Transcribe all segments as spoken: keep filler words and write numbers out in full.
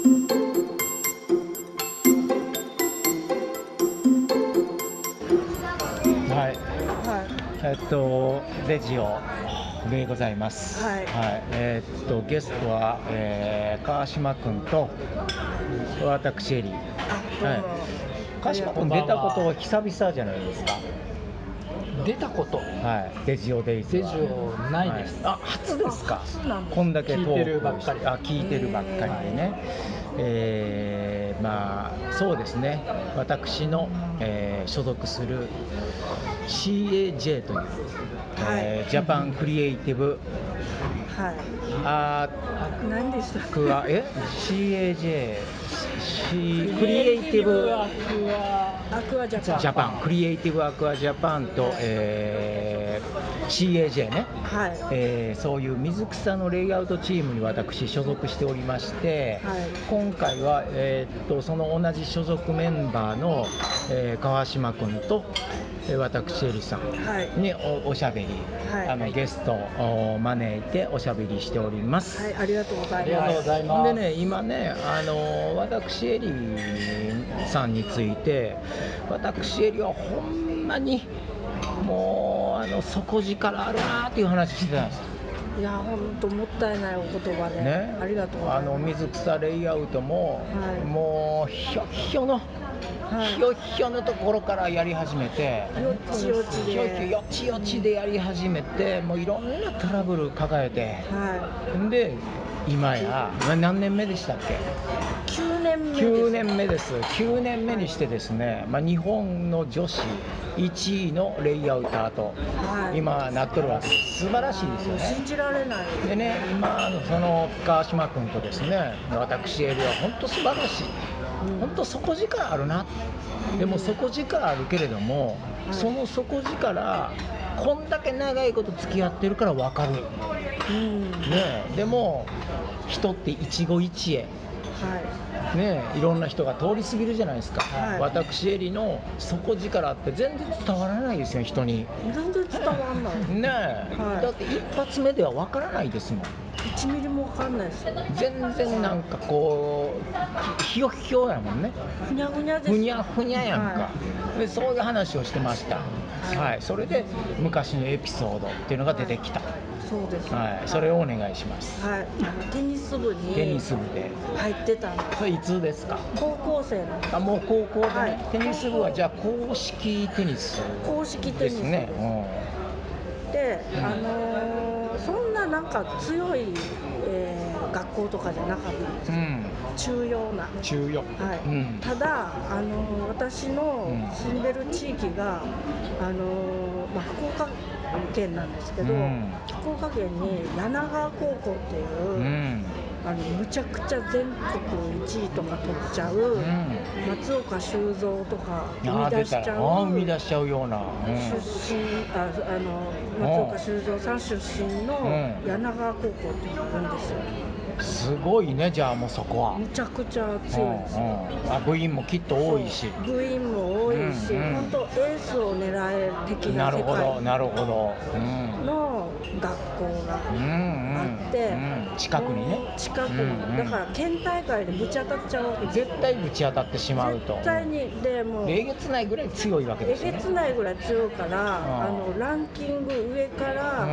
はい、えっとレジオでございます。 はい、 はい、えー、っとゲストは、えー、川島君と私エリー。はい、川島君出たことは久々じゃないですか。 出たこと、 はい、レジオデイズレジオないです。 はい、あ、初ですか。 なんですこんだけトーク聞いてるばっかり。 あ、聞いてるばっかりでね。えー、まあそうですね。私の、えー、所属する シーエージェー という、えー、ジャパンクリエイティブはい、 ア何でしたっけ？ クアえ シーエージェー クリエイティブアクアアクアジャパンジャパンクリエイティブアクアジャパンと、えー、シーエージェー ね、 はい、 えー、そういう水草のレイアウトチームに私所属しておりまして、 はい、 今回は、えー、っとその同じ所属メンバーの、えー、川島君と私エリさんに お, おしゃべり、はい、あのゲストを招いておしゃべりしております。 はい、ありがとうございます。 ありがとうございます。 でね、今ね、あの私エリさんについて、私エリはほんまにもうあの底力あるなっていう話してたんですよ。 いや、本当もったいないお言葉で、ね、ありがとうございます。 あの水草レイアウトも、はい、もうひょひょのはい、 ひょひょのところからやり始めて、 よちよちでよちよちでやり始めて、もういろんなトラブル抱えて、 はい、 で今や何年目でしたっけ？ きゅうねんめです。 きゅうねんめです。きゅうねんめにしてですね、まあ、日本の女子いちいのレイアウターと、はい、今なっとるわけです。素晴らしいですよね。 信じられないでね、今その川島君とですね、私エリは本当素晴らしい。本当底力あるな。でも底力あるけれども、うん、その底力こんだけ長いこと付き合ってるから分かる、うんね、でも人って一期一会、はいね、いろんな人が通り過ぎるじゃないですか、はい、私エリの底力って全然伝わらないですよ、人に。 全然伝わらないね、 はい、 だって一発目では分からないですもん。 いちミリも分かんないですよ。 全然なんかこうひよひよやもんね。 ふにゃふにゃです。 ふにゃふにゃやんか、はい、でそういう話をしてました、はいはい、それで昔のエピソードっていうのが出てきた、はい、 そうです、 はい、それをお願いします。 はい、テニス部にテニス部で入ってたんです。 それいつですか？ 高校生なんです。 あ、もう高校で、ね、はい、テニス部はじゃあ公式テニス公式テニスですね、 うん、で、あのー、そんななんか強い、えー、学校とかじゃなかったんです、うん、中庸な中庸、 はい、うん、ただ、あのー、私の住んでる地域が、あのーまあ、福岡県なんですけど、うん、福岡県に柳川高校っていう、うん、あのむちゃくちゃ全国いちいとか取っちゃう、うん、松岡修造とか生み出しちゃう生み出しちゃうような、うん、 出身ああの松岡修造さん出身の柳川高校っていうのがあるんですよ。 すごいね、じゃあもうそこはむちゃくちゃ強いです、うんうん、あ部員もきっと多いし、 部員も多いし、うんうん、本当エースを狙える的な世界なるほどの学校があって、うんうん、 近くにね、 近くに、うんうん、だから県大会でぶち当たっちゃうわけです。 絶対ぶち当たってしまうと、 絶対に。でもうえげつないぐらい強いわけですよね。 えげつないぐらい強いから、うん、あのランキング上から、うん、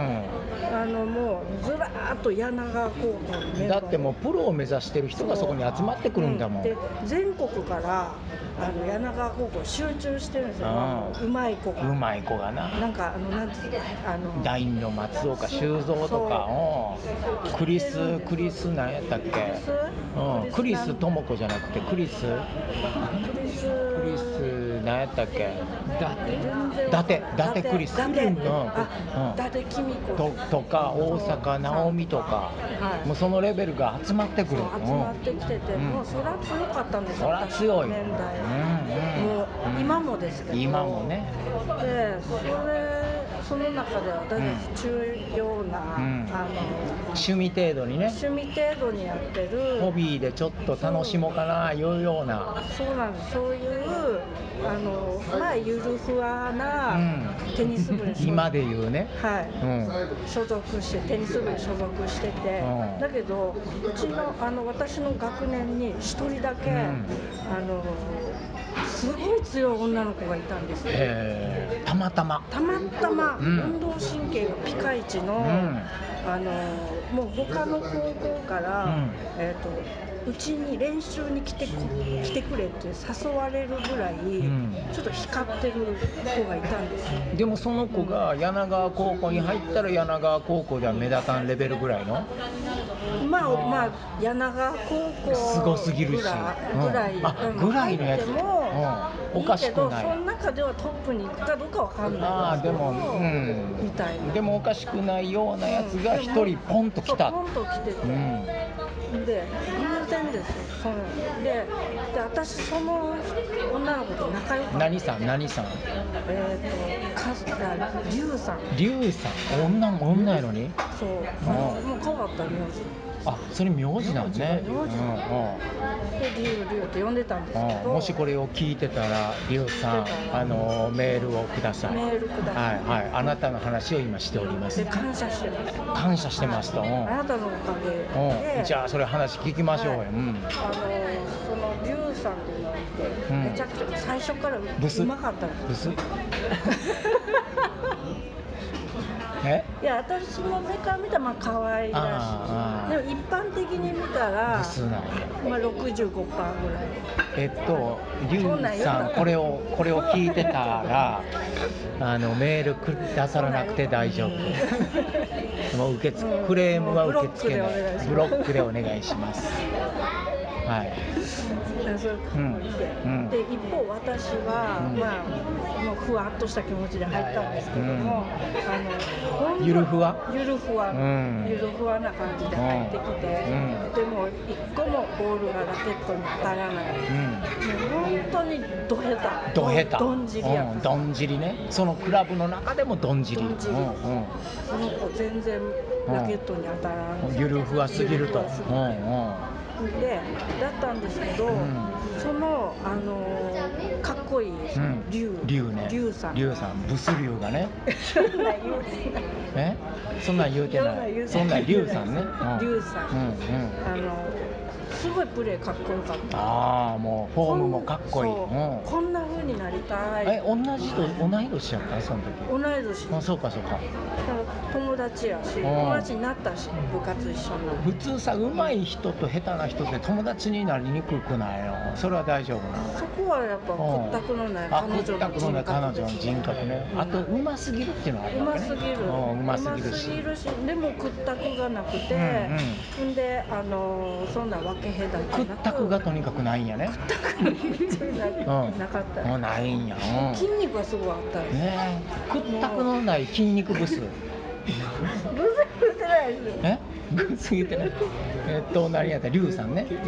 あのもうずらーっと柳川高校のメンバーだってもうプロを目指してる人がそこに集まってくるんだもん、うん、 で全国からあの柳川高校集中してるんですよ、うん、うまい子がうまい子がな、 なんかあのなんていうかあのダインの松岡修造とか、うん、クリスクリス何やったっけ、うん、クリス智子じゃなくてクリスクリスクリス何やったっけ、だてだてクリス、 だて、 うん、 だてきみととか大阪直美とか、はい、もうそのレベルが集まってくる、 集まってきてて、うん、もうそりゃ強かったんですよ。 そりゃ強い、 年代、 うんうん、 もう今もですけど、 今もね、 でそれその中で私たち重要な、 うん、 あの趣味程度にね、 趣味程度にやってるホビーでちょっと楽しもうかないうような、 そうなんです。そういうあのまあゆるふわなテニス部に、 うん、今で言うね、 はい、 うん、 所属してテニス部に所属してて、うん、だけどうちのあの私の学年に一人だけ、うん、あのすごい強い女の子がいたんですよ。 えー、たまたまたまたま、 うん、 運動神経がピカイチの、うん、あのもう他の高校から、うん、えーとうちに練習に来て来てくれって誘われるぐらい、うん、ちょっと光ってる子がいたんですよ。 でもその子が柳川高校に入ったら柳川高校では目立たんレベルぐらいの、 まあまあ柳川高校すごすぎるし、 ぐらい、うん、 あぐらいのやつも、うん、おかしくない。その中ではトップに行くかどうかわかんないですけど、あでも、うん、みたいな。 でもおかしくないようなやつが一人ポンと来た。 ポンと来てて。うんで偶然ですよ。そのでで私その女の子と仲良かった。 何さん何さん？ えっ、ー、とカスタリュウさん。 リュウさん女も女やのに？ そう。もうもう変わった名字。 あ、それ名字なんね。 名字。うんうん、でリュウリュウって呼んでたんですけど。 もしこれを聞いてたらリュウさんあのメールをください。 メールください。 はいはい。あなたの話を今しております。 で感謝してます。 感謝してますと。 あなたのおかげで。 じゃあそれ話聞きましょうよ。はい、うん。 あのそのリュウさんっていうのがいて、うん、めちゃくちゃ最初からうまかったんです。ブス？えいや私の目から見たらまあ可愛らしい。でも一般的に見たらまあ ろくじゅうごパーセント ぐらい。 えっとリュウさんこれをこれを聞いてたらあのメールくださらなくて大丈夫。もう受け付けクレームは受け付けない。ブロックでお願いします。はい。 そういう感じで、うん、で一方私は、うん、まあもうふわっとした気持ちで入ったんですけども、うん、あのゆるふわゆるふわ、うん、ゆるふわな感じで入ってきて、うん、でも一個もボールがラケットに当たらない、うん、もう本当にドヘタドヘタどんじりやった、うん、 どんじりね。そのクラブの中でもどんじり、どんじり、うんうん、 その子全然ラケットに当たらない、 うん、ゆるふわすぎると。 でだったんですけど、うん、その、あのー、かっこいいリュウ、 リュウね、 リュウさん、 リュウさん、ブスリュウがねえそんなん言うてない、そんなんリュウさんね、 リュウさん、うんうん、あのすごいプレーかっこよかった。 ああもうフォームもかっこいい。 こ ん, うん、こんな風になりたい。 え同じと同い年やったその時。 同い年。 あそうかそうか。 友達やし友達になったし部活一緒になる。 普通さ上手い人と下手な人って友達になりにくくないの？それは大丈夫な。 そこはやっぱ屈託のない彼女の人格。 屈託のない彼女の人格ね。うん、あと上手すぎるっていうのはあるわけね。 上手すぎる。 上手すぎるし。 上手すぎるしでも屈託がなくて、うんうん、であのそんな分け隔てなく。 屈託がとにかくないんやね。 屈託なかった。 もうないんや。 うん、筋肉はすごいあったです。 ね屈託のない筋肉ブス。 ブス言ってないです。 え？ブス言ってない。えっと何やったリュウさんね。うんうん。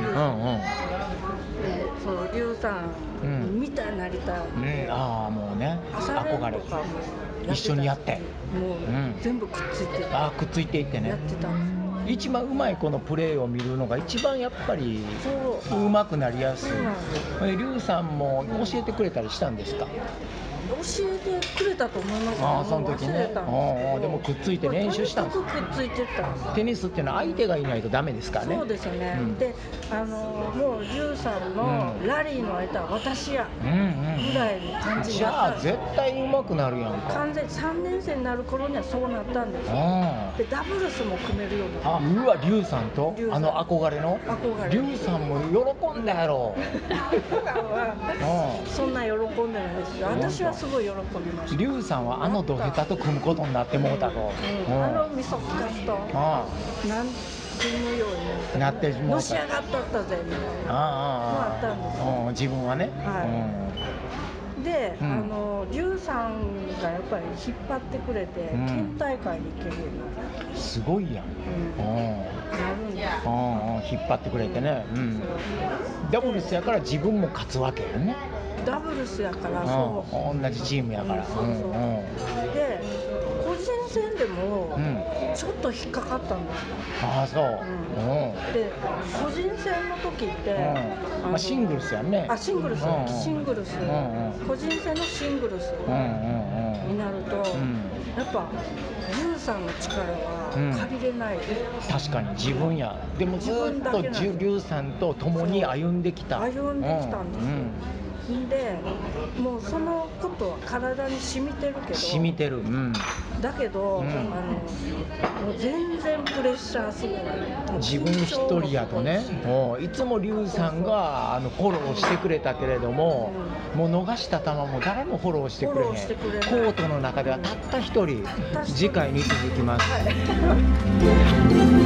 そうリュウさんみたいになりたい。 うん、ああもうね憧れ。一緒にやって。 もう、うん、全部くっついて。 ああくっついていってね。 やってた。 一番うまい子のプレーを見るのが一番やっぱりうまくなりやすい。リュウさんも教えてくれたりしたんですか？ 教えてくれたと思います。 ああその時ね。ああでもくっついて練習したんです。 くっついてた。 テニスっていうのは相手がいないとダメですからね。 そうですよね。うん、であのもうリュウさんのラリーの相手は私やぐらいの感じになった。 じゃあ絶対上手くなるやんか。 完全にさんねん生になる頃にはそうなったんですよ。でダブルスも組めるようになった。 あうわリュウさんとあの憧れの憧れリュウさんも喜んだやろ。 リュウさんはそんな喜んでないですよ。私はすごい喜びました。 リュウさんはあのドヘタと組むことになってもうたと、 うんうん、あのみそかすとなん組むようになってもうたのし上がったったぜみたいなのあったんですよ。 自分はね、 はいうん、で、うん、あのリュウさんがやっぱり引っ張ってくれて、うん、県大会に行けるようになった。 すごいやん、うん、なるんだ引っ張ってくれてね、うん、ダブルスやから自分も勝つわけやね。 ダブルスやからそうん、同じチームやから。 うんそうそううんうんうで個人戦でもうんちょっと引っかかったんですよ。 ああそう。うん。 うんで個人戦の時って、 うんあのまあシングルスやね。 あシングルス、 うんうんシングルス、 うんうん個人戦のシングルスうんうんうん。 になると、 うんやっぱユウさんの力は借りれない、 確かに自分や。でもずっ自分だとけなんですリュウさんと共に歩んできた。 歩んできたんですよ、でもうそのことは体に染みてるけど染みてる。うん。 だけど、 うんあのもう全然プレッシャーすごい自分一人やとね、もういつもリュウさんがあのフォローしてくれたけれども、もう逃した球も誰もフォローしてくれへん。 フォローしてくれないコートの中ではたった一人。 たった一人次回に続きます。 はい